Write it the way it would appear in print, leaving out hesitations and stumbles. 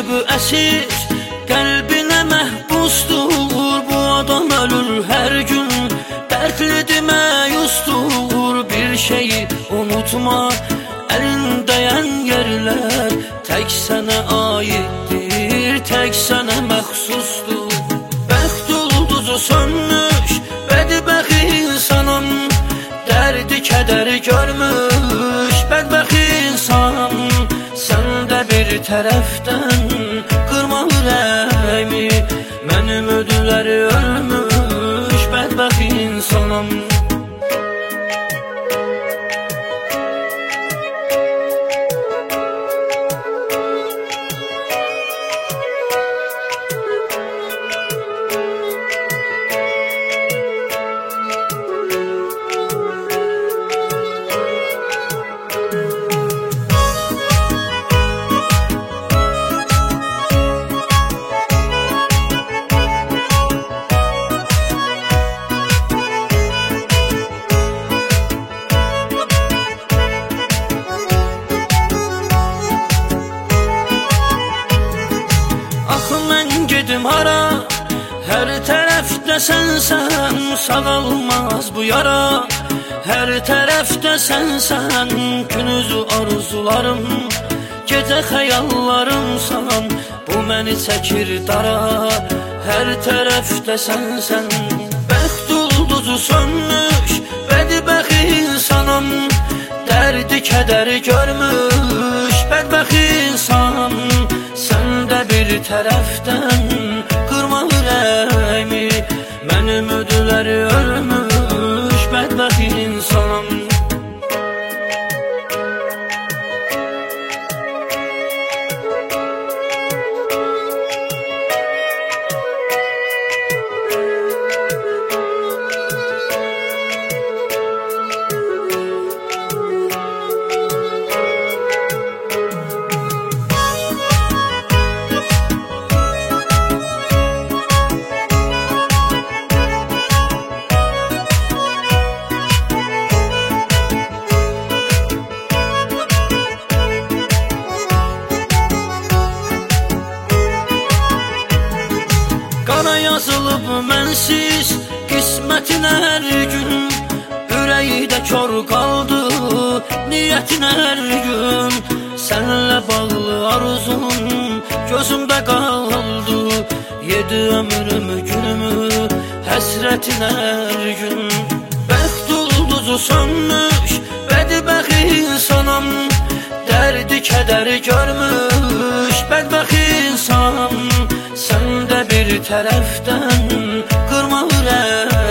bu əsir qəlbinə məhbusdur. Bu adam ölür hər gün, dərdlidir, məyusdur. Bir şeyi unutma, əlindəyən yerlər tək sənə aiddir, tək sənə məxsusdur. Bəxt ulduzu sönmüş bədbəxt insanım, dərdi kədəri görmüş bədbəxt insanım. Sən də bir tərəfdən qırma ürəyimi, mənim ödülləri ölmüş bədbəxt insanım. Gedim hara, hər tərəfdə sənsən, sağalmaz bu yara. Hər tərəfdə sənsən, günüzü arzularım, gecə xəyallarımsan, bu məni çəkir dara. Hər tərəfdə sənsən, bəxt ulduzu sönmüş bədbəxt insanım, dərdi kədəri görmüş bədbəxt insanım. Sən də bir tərəfdən qırma ürəyimi, mənim ödülləri ölmüş bədbəxt insanım. Qana yazılıb mənsiz qismətin hər gün, ürəkdə kör qaldı niyyətin hər gün. Sənlə bağlı arzum gözümdə qaldı, yedi ömrümü günümü həsrətin hər gün. Bəxt ulduzu sönmüş bədbəxt insanım, dərdi kədəri görmüş bədbəxt insanım. Sən də bir tərəfdən qırma ürəyimi,